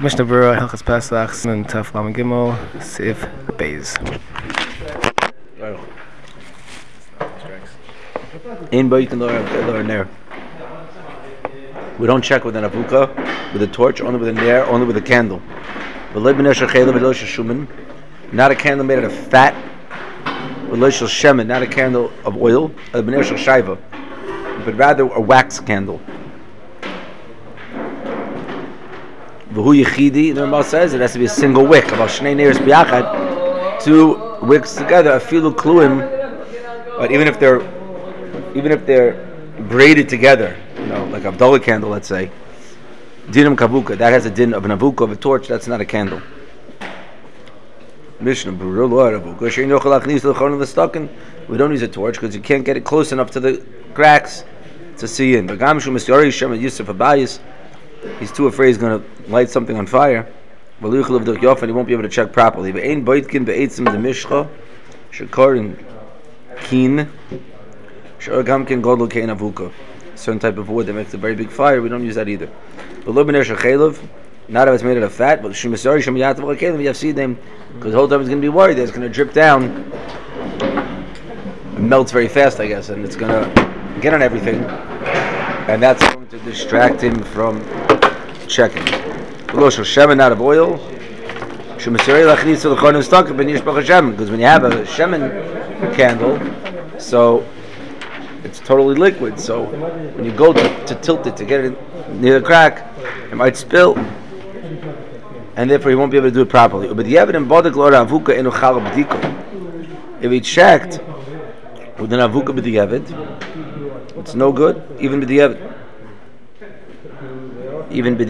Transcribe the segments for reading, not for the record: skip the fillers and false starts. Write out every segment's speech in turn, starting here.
Mishnah Berurah Hilchos Pesach Siman Taf Lamed Gimel Sif Beis. In Beit and Ner. We don't check with an avuka, with a torch, only with a ner, only with a candle. Not a candle made out of fat. Not a candle of oil. But rather a wax candle. V'hu yichidi, the Rambam says it has to be a single wick. About shnei neiros biyachad, two wicks together. Afilu kluim, but even if they're braided together, like Abdullah candle, let's say, dinam kavuka, that has a din of an avuka, of a torch. That's not a candle. Mishnah Berurah avuka. We don't use a torch because you can't get it close enough to the cracks to see in. He's too afraid he's going to light something on fire. And he won't be able to check properly. Certain type of wood that makes a very big fire, we don't use that either. Not if it's made out of fat, but you have seen them because the whole time it's going to be worried that it's going to drip down. It melts very fast, I guess, and it's going to get on everything, and that's going to distract him from checking. Shemen out of oil. Because when you have a shemen candle, so it's totally liquid. So when you go to tilt it to get it near the crack, it might spill, and therefore you won't be able to do it properly. If he checked with an avuka b'diavad, it's no good, even b'diavad. You have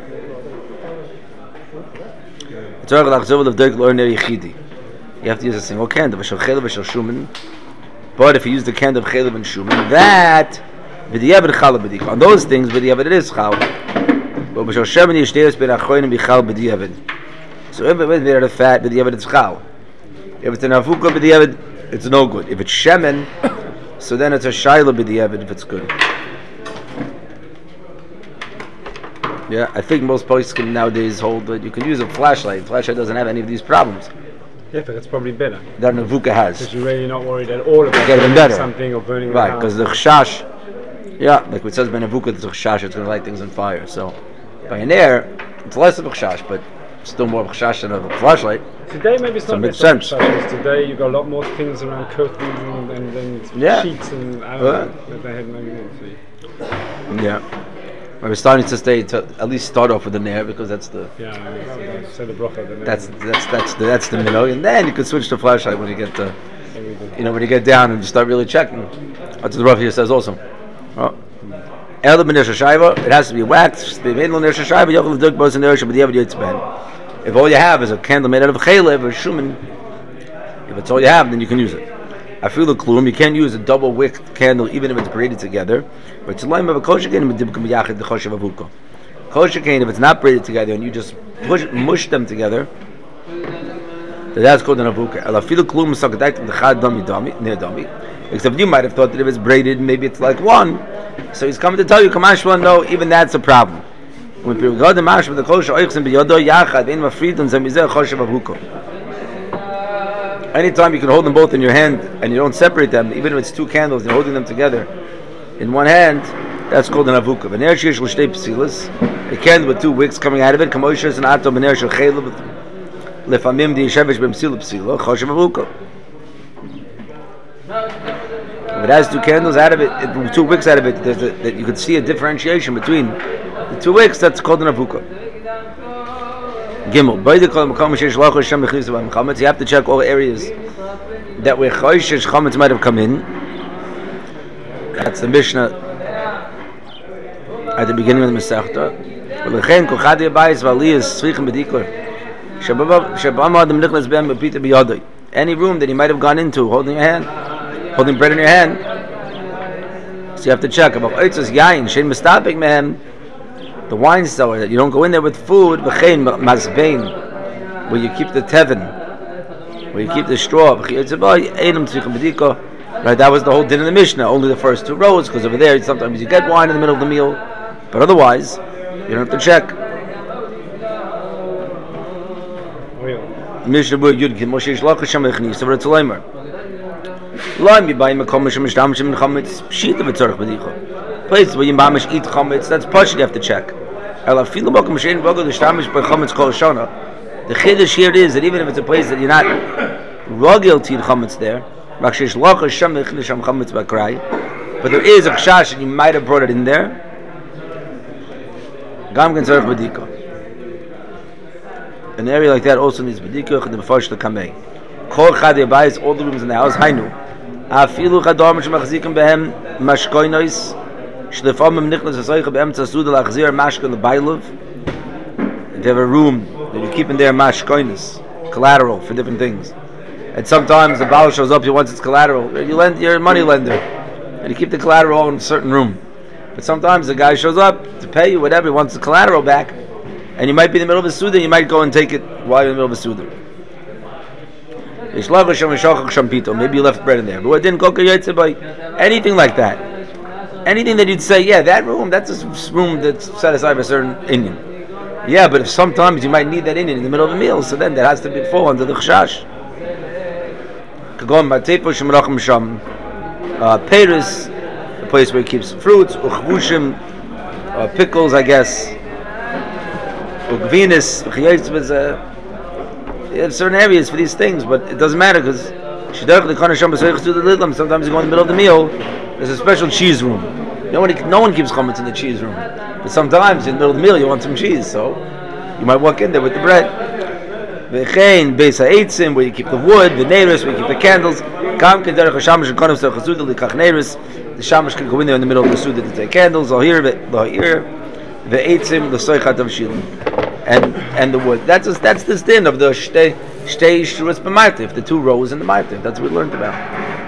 to use a single candle. But if you use the candle of chelev and shuman, that b'diavad chal b'dika. On those things, b'diavad it is chal. But b'shal shemen yishteres ben achoyim b'chal b'diavad. So if it's made out of fat, b'diavad it's chal. If it's an avuka b'diavad, it's no good. If it's shemen, so then it's a shayla b'diavad if it's good. Yeah, I think most poskim nowadays hold that you can use a flashlight. Flashlight doesn't have any of these problems. Yeah, but that's probably better. That an avuka has. Because you're really not worried at all about burning something or burning right, because the chashash, like it says by avuka, the chashash, it's going to light things on fire. So by an air, it's less of a chashash, but still more of a chashash than a flashlight. Today maybe it's not makes sense. Today you've got a lot more things around curtains and sheets and I don't know that they had maybe. Yeah. We're starting to stay to at least start off with the nair because that's the say the bracha. That's the middle, and then you can switch to flashlight when you get to when you get down and just start really checking. That's what the Rav here says also. It has to be waxed. If all you have is a candle made out of chelev or shuman, if it's all you have, then you can use it. I feel the klum. You can't use a double wick candle even if it's braided together. But it's like a kosher cane with the kosher avuka. Kosher cane, if it's not braided together and you just mush them together, then that's called an avuka. I feel the klum sakadek the chad dami near dami. Except you might have thought that if it's braided, maybe it's like one. So he's coming to tell you, Kamashwan, no, even that's a problem. When we go to mash with the kosher oichsim biyodo yachad ein mafridun zemizeh kosher avuka. Anytime you can hold them both in your hand and you don't separate them, even if it's two candles, you're holding them together in one hand, that's called an avuka. A candle with two wicks coming out of it, if it has two candles out of it, two wicks out of it, that you could see a differentiation between the two wicks, that's called an avuka. Gimel. You have to check all areas that where choishesh chametz might have come in. That's the Mishnah at the beginning of the Masechta. Any room that you might have gone into, holding bread in your hand. So you have to check. The wine cellar, that you don't go in there with food, where you keep the tevin, where you keep the straw. Right, that was the whole din of the Mishnah, only the first two rows, because over there sometimes you get wine in the middle of the meal, but otherwise you don't have to check. Mishnah Yud Gimel Sheish Lakasham Echnis. So it's a lamer. Laim Yibayim Makom Misham Mishdamshim Chametz Pshita V'Tzorach B'dicha. Places where you mamish eat chametz, that's partially you have to check. El Afilu Makom Shein V'Ogel L'Shtamish By Chametz Kol Shana. The chiddush here is that even if it's a place that you're not rogel to eat chametz there, but there is a chash and you might have brought it in there. An area like that also needs bedika. The b'farsh l'kamei. Kol chad yabayis, all the rooms in the house. Hainu. Afilu chadam shemachzikim behem mashkoinois shlefamim nichnas asaycha beemtza suda lachzir mashka lebailov. If you have a room that you keep in there mashkoinos, collateral for different things. And sometimes the Baal shows up, he wants its collateral. You're a money lender, and you keep the collateral in a certain room. But sometimes the guy shows up to pay you whatever, he wants the collateral back, and you might be in the middle of a suda, you might go and take it while you're in the middle of a suda. Maybe you left bread in there. But what didn't cook anything like that. Anything that you'd say, yeah, that room, that's a room that's set aside for a certain Indian. Yeah, but if sometimes you might need that Indian in the middle of a meal, so then that has to fall under the chashash. Peres, the place where he keeps fruits, uchvushim, pickles, I guess, ugvinis, you have certain areas for these things, but it doesn't matter because sometimes you go in the middle of the meal, there's a special cheese room. No one keeps chametz in the cheese room, but sometimes in the middle of the meal you want some cheese, so you might walk in there with the bread. V'chein beis ha'eitzim, where you keep the wood, the neiros, where you keep the candles. Kam k'derech ha'shamash v'konos derech ha'suda l'kach neiros. The shamash can go in there in the middle of the suda to take candles. L'ha'ir v'eitzim l'soichat avshilim, and the wood. That's this din of the shtei shruas b'martiv, the 2 rows in the martiv. That's what we learned about.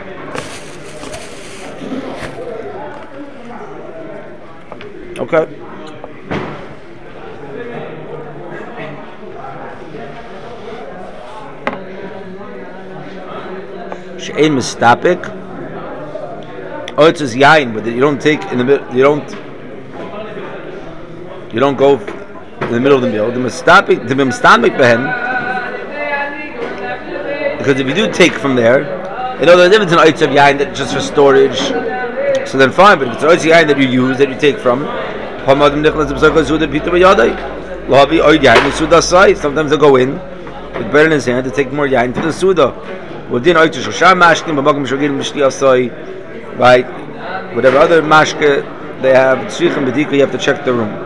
Okay. She'ein mistapik. Oh, it says yain, but you don't take in the middle. You don't go in the middle of the meal. The mistapik, the mistamik behen. Because if you do take from there, you know there's a difference in oitz of yain that just for storage. So then fine, but if it's oitz yain that you use, that you take from, sometimes they'll go in with bread in his hand to take more yain to the suda. Right, whatever other mashke they have, you have to check the room.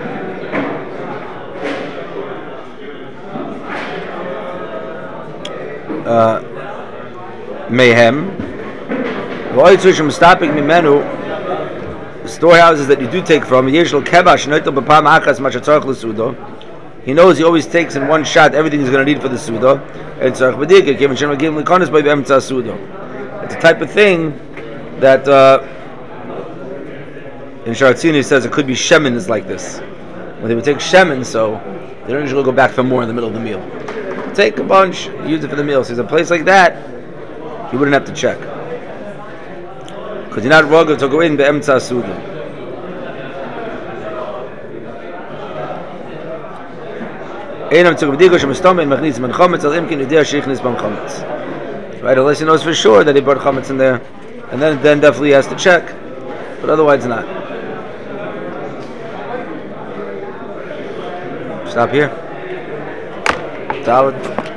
Mayhem. Storehouses that you do take from. He knows he always takes in one shot everything he's going to need for the suda. It's a type of thing that in Sharatzini says it could be shemen is like this. When they would take shemen, so they don't usually go back for more in the middle of the meal. Take a bunch, use it for the meal. So there's a place like that, you wouldn't have to check. Because you're not rogel to go in be'emtza suda. Right, unless he knows for sure that he brought chametz in there, and then definitely he has to check, but otherwise not. Stop here. Solid.